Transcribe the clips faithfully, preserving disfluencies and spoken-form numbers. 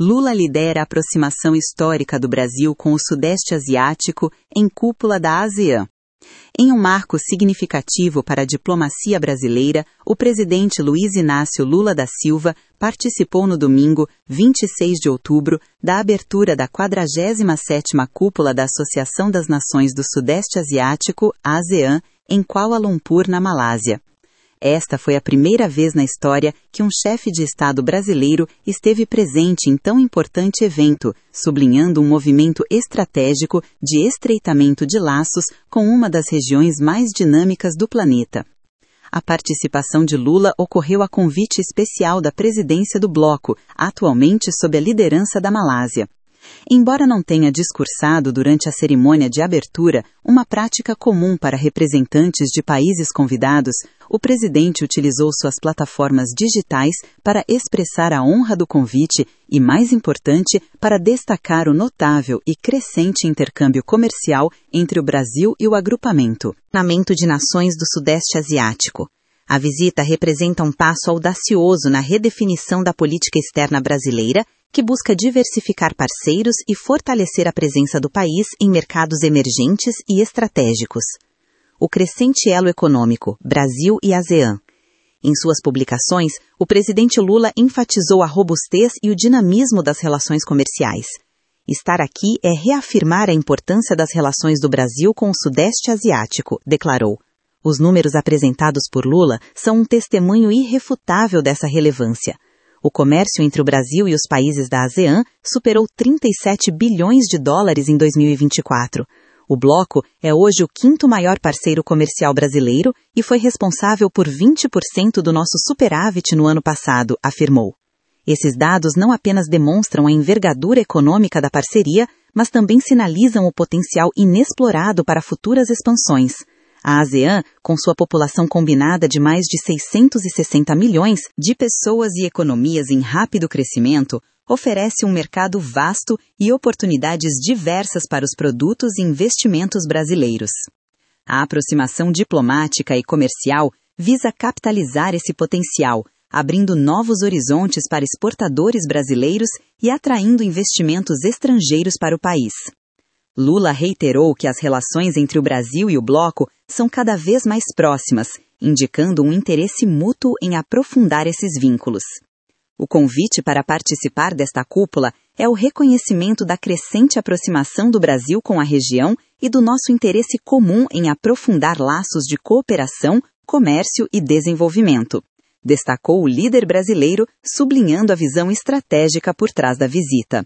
Lula lidera a aproximação histórica do Brasil com o Sudeste Asiático em cúpula da ASEAN. Em um marco significativo para a diplomacia brasileira, o presidente Luiz Inácio Lula da Silva participou no domingo, vinte e seis de outubro, da abertura da quadragésima sétima Cúpula da Associação das Nações do Sudeste Asiático, ASEAN, em Kuala Lumpur, na Malásia. Esta foi a primeira vez na história que um chefe de Estado brasileiro esteve presente em tão importante evento, sublinhando um movimento estratégico de estreitamento de laços com uma das regiões mais dinâmicas do planeta. A participação de Lula ocorreu a convite especial da presidência do bloco, atualmente sob a liderança da Malásia. Embora não tenha discursado durante a cerimônia de abertura, uma prática comum para representantes de países convidados, o presidente utilizou suas plataformas digitais para expressar a honra do convite e, mais importante, para destacar o notável e crescente intercâmbio comercial entre o Brasil e o agrupamento. Parlamento de Nações do Sudeste Asiático. A visita representa um passo audacioso na redefinição da política externa brasileira, que busca diversificar parceiros e fortalecer a presença do país em mercados emergentes e estratégicos. O crescente elo econômico, Brasil e ASEAN. Em suas publicações, o presidente Lula enfatizou a robustez e o dinamismo das relações comerciais. Estar aqui é reafirmar a importância das relações do Brasil com o Sudeste Asiático, declarou. Os números apresentados por Lula são um testemunho irrefutável dessa relevância. O comércio entre o Brasil e os países da ASEAN superou trinta e sete bilhões de dólares em dois mil e vinte e quatro. O bloco é hoje o quinto maior parceiro comercial brasileiro e foi responsável por vinte por cento do nosso superávit no ano passado, afirmou. Esses dados não apenas demonstram a envergadura econômica da parceria, mas também sinalizam o potencial inexplorado para futuras expansões. A ASEAN, com sua população combinada de mais de seiscentos e sessenta milhões de pessoas e economias em rápido crescimento, oferece um mercado vasto e oportunidades diversas para os produtos e investimentos brasileiros. A aproximação diplomática e comercial visa capitalizar esse potencial, abrindo novos horizontes para exportadores brasileiros e atraindo investimentos estrangeiros para o país. Lula reiterou que as relações entre o Brasil e o bloco são cada vez mais próximas, indicando um interesse mútuo em aprofundar esses vínculos. O convite para participar desta cúpula é o reconhecimento da crescente aproximação do Brasil com a região e do nosso interesse comum em aprofundar laços de cooperação, comércio e desenvolvimento, destacou o líder brasileiro, sublinhando a visão estratégica por trás da visita.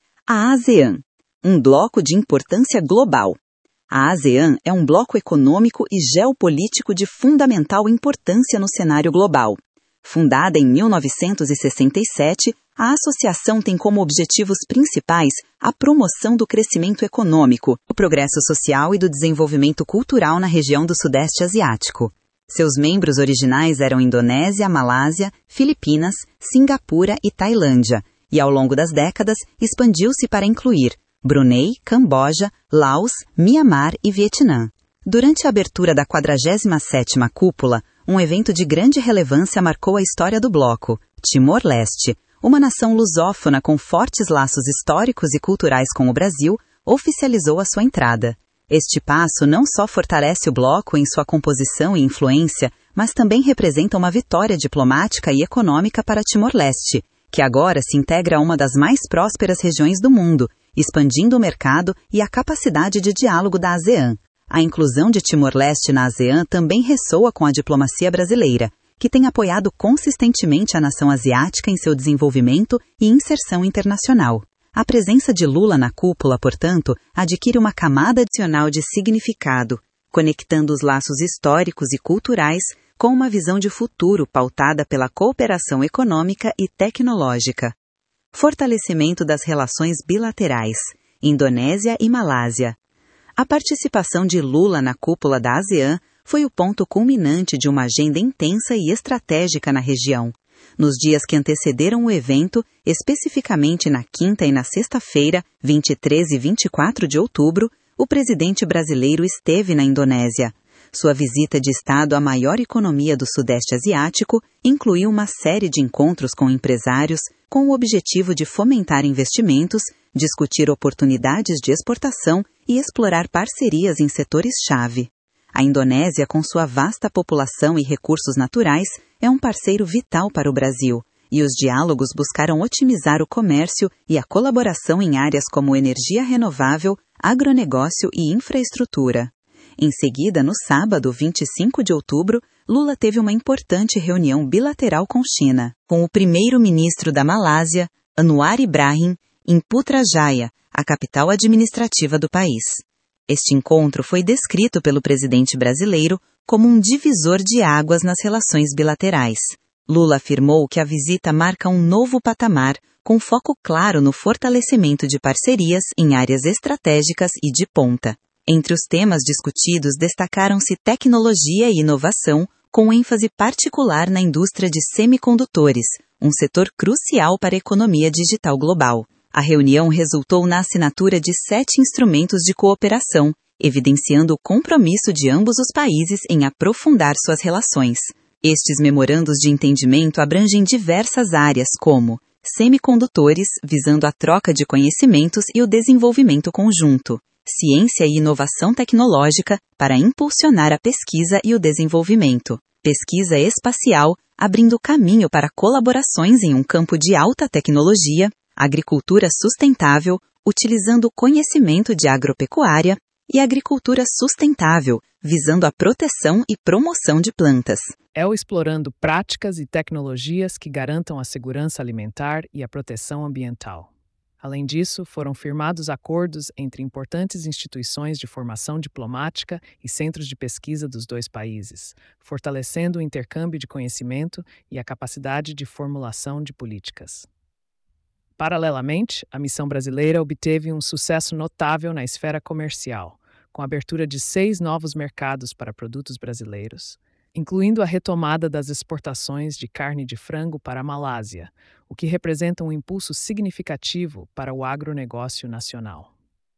A ASEAN. Um bloco de importância global. A ASEAN é um bloco econômico e geopolítico de fundamental importância no cenário global. Fundada em mil novecentos e sessenta e sete, a associação tem como objetivos principais a promoção do crescimento econômico, o progresso social e do desenvolvimento cultural na região do Sudeste Asiático. Seus membros originais eram Indonésia, Malásia, Filipinas, Singapura e Tailândia, e ao longo das décadas expandiu-se para incluir Brunei, Camboja, Laos, Mianmar e Vietnã. Durante a abertura da quadragésima sétima Cúpula, um evento de grande relevância marcou a história do bloco. Timor-Leste, uma nação lusófona com fortes laços históricos e culturais com o Brasil, oficializou a sua entrada. Este passo não só fortalece o bloco em sua composição e influência, mas também representa uma vitória diplomática e econômica para Timor-Leste, que agora se integra a uma das mais prósperas regiões do mundo, expandindo o mercado e a capacidade de diálogo da ASEAN. A inclusão de Timor-Leste na ASEAN também ressoa com a diplomacia brasileira, que tem apoiado consistentemente a nação asiática em seu desenvolvimento e inserção internacional. A presença de Lula na cúpula, portanto, adquire uma camada adicional de significado, conectando os laços históricos e culturais com uma visão de futuro pautada pela cooperação econômica e tecnológica. Fortalecimento das relações bilaterais, Indonésia e Malásia. A participação de Lula na cúpula da ASEAN foi o ponto culminante de uma agenda intensa e estratégica na região. Nos dias que antecederam o evento, especificamente na quinta e na sexta-feira, vinte e três e vinte e quatro de outubro, o presidente brasileiro esteve na Indonésia. Sua visita de Estado à maior economia do Sudeste Asiático incluiu uma série de encontros com empresários com o objetivo de fomentar investimentos, discutir oportunidades de exportação e explorar parcerias em setores-chave. A Indonésia, com sua vasta população e recursos naturais, é um parceiro vital para o Brasil, e os diálogos buscaram otimizar o comércio e a colaboração em áreas como energia renovável, agronegócio e infraestrutura. Em seguida, no sábado, vinte e cinco de outubro, Lula teve uma importante reunião bilateral com China, com o primeiro-ministro da Malásia, Anwar Ibrahim, em Putrajaya, a capital administrativa do país. Este encontro foi descrito pelo presidente brasileiro como um divisor de águas nas relações bilaterais. Lula afirmou que a visita marca um novo patamar, com foco claro no fortalecimento de parcerias em áreas estratégicas e de ponta. Entre os temas discutidos destacaram-se tecnologia e inovação, com ênfase particular na indústria de semicondutores, um setor crucial para a economia digital global. A reunião resultou na assinatura de sete instrumentos de cooperação, evidenciando o compromisso de ambos os países em aprofundar suas relações. Estes memorandos de entendimento abrangem diversas áreas como semicondutores, visando a troca de conhecimentos e o desenvolvimento conjunto, ciência e inovação tecnológica, para impulsionar a pesquisa e o desenvolvimento, pesquisa espacial, abrindo caminho para colaborações em um campo de alta tecnologia, agricultura sustentável, utilizando o conhecimento de agropecuária, e agricultura sustentável, visando a proteção e promoção de plantas. É o explorando práticas e tecnologias que garantam a segurança alimentar e a proteção ambiental. Além disso, foram firmados acordos entre importantes instituições de formação diplomática e centros de pesquisa dos dois países, fortalecendo o intercâmbio de conhecimento e a capacidade de formulação de políticas. Paralelamente, a missão brasileira obteve um sucesso notável na esfera comercial, com a abertura de seis novos mercados para produtos brasileiros, incluindo a retomada das exportações de carne de frango para a Malásia, o que representa um impulso significativo para o agronegócio nacional.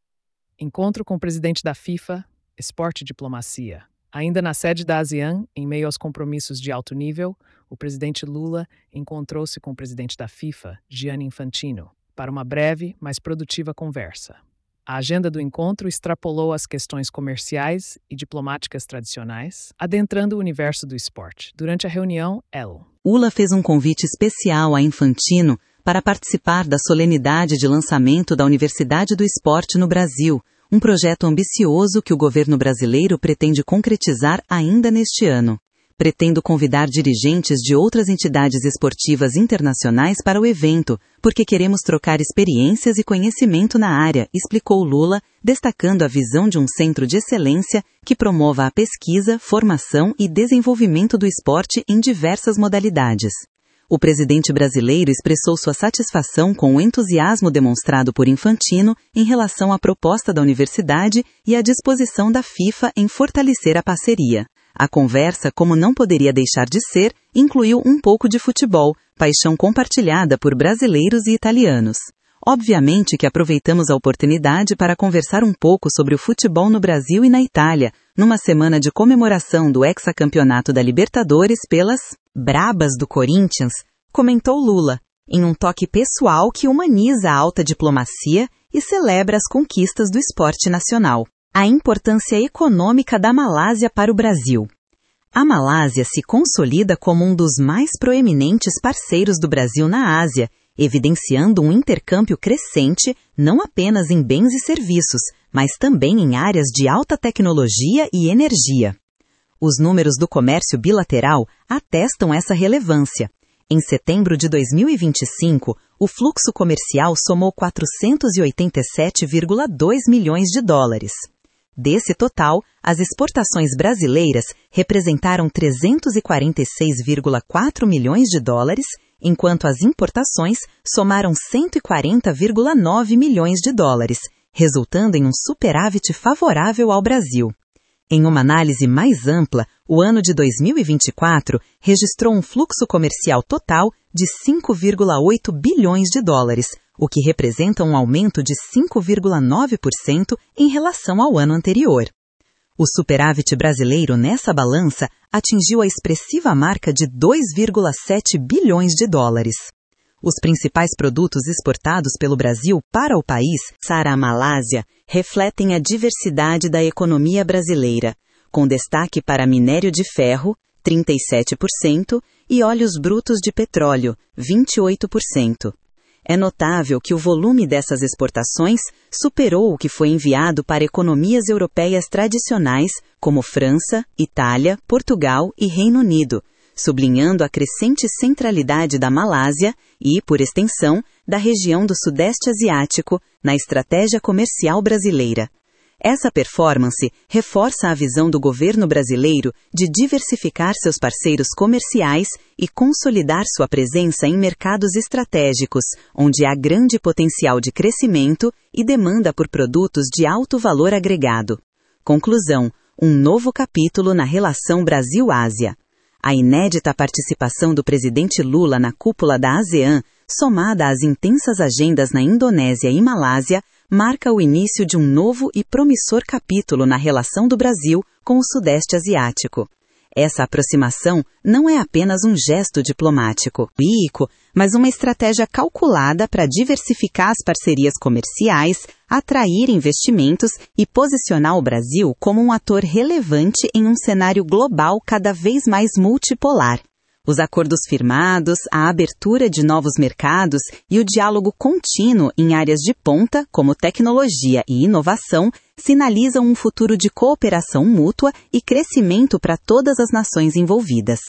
Encontro com o presidente da FIFA, Esporte e Diplomacia. Ainda na sede da ASEAN, em meio aos compromissos de alto nível, o presidente Lula encontrou-se com o presidente da FIFA, Gianni Infantino, para uma breve, mas produtiva conversa. A agenda do encontro extrapolou as questões comerciais e diplomáticas tradicionais, adentrando o universo do esporte. Durante a reunião, Elo Lula fez um convite especial a Infantino para participar da solenidade de lançamento da Universidade do Esporte no Brasil, um projeto ambicioso que o governo brasileiro pretende concretizar ainda neste ano. Pretendo convidar dirigentes de outras entidades esportivas internacionais para o evento, porque queremos trocar experiências e conhecimento na área, explicou Lula, destacando a visão de um centro de excelência que promova a pesquisa, formação e desenvolvimento do esporte em diversas modalidades. O presidente brasileiro expressou sua satisfação com o entusiasmo demonstrado por Infantino em relação à proposta da universidade e à disposição da FIFA em fortalecer a parceria. A conversa, como não poderia deixar de ser, incluiu um pouco de futebol, paixão compartilhada por brasileiros e italianos. Obviamente que aproveitamos a oportunidade para conversar um pouco sobre o futebol no Brasil e na Itália, numa semana de comemoração do hexacampeonato da Libertadores pelas Brabas do Corinthians, comentou Lula, em um toque pessoal que humaniza a alta diplomacia e celebra as conquistas do esporte nacional. A importância econômica da Malásia para o Brasil. A Malásia se consolida como um dos mais proeminentes parceiros do Brasil na Ásia, evidenciando um intercâmbio crescente não apenas em bens e serviços, mas também em áreas de alta tecnologia e energia. Os números do comércio bilateral atestam essa relevância. Em setembro de dois mil e vinte e cinco, o fluxo comercial somou quatrocentos e oitenta e sete vírgula dois milhões de dólares. Desse total, as exportações brasileiras representaram trezentos e quarenta e seis vírgula quatro milhões de dólares, enquanto as importações somaram cento e quarenta vírgula nove milhões de dólares, resultando em um superávit favorável ao Brasil. Em uma análise mais ampla, o ano de dois mil e vinte e quatro registrou um fluxo comercial total de cinco vírgula oito bilhões de dólares, o que representa um aumento de cinco vírgula nove por cento em relação ao ano anterior. O superávit brasileiro nessa balança atingiu a expressiva marca de dois vírgula sete bilhões de dólares. Os principais produtos exportados pelo Brasil para o país, Saara Malásia, refletem a diversidade da economia brasileira, com destaque para minério de ferro, trinta e sete por cento, e óleos brutos de petróleo, vinte e oito por cento. É notável que o volume dessas exportações superou o que foi enviado para economias europeias tradicionais, como França, Itália, Portugal e Reino Unido, sublinhando a crescente centralidade da Malásia e, por extensão, da região do Sudeste Asiático na estratégia comercial brasileira. Essa performance reforça a visão do governo brasileiro de diversificar seus parceiros comerciais e consolidar sua presença em mercados estratégicos, onde há grande potencial de crescimento e demanda por produtos de alto valor agregado. Conclusão: um novo capítulo na relação Brasil-Ásia. A inédita participação do presidente Lula na cúpula da ASEAN, somada às intensas agendas na Indonésia e Malásia, marca o início de um novo e promissor capítulo na relação do Brasil com o Sudeste Asiático. Essa aproximação não é apenas um gesto diplomático, mas uma estratégia calculada para diversificar as parcerias comerciais, atrair investimentos e posicionar o Brasil como um ator relevante em um cenário global cada vez mais multipolar. Os acordos firmados, a abertura de novos mercados e o diálogo contínuo em áreas de ponta, como tecnologia e inovação, sinalizam um futuro de cooperação mútua e crescimento para todas as nações envolvidas.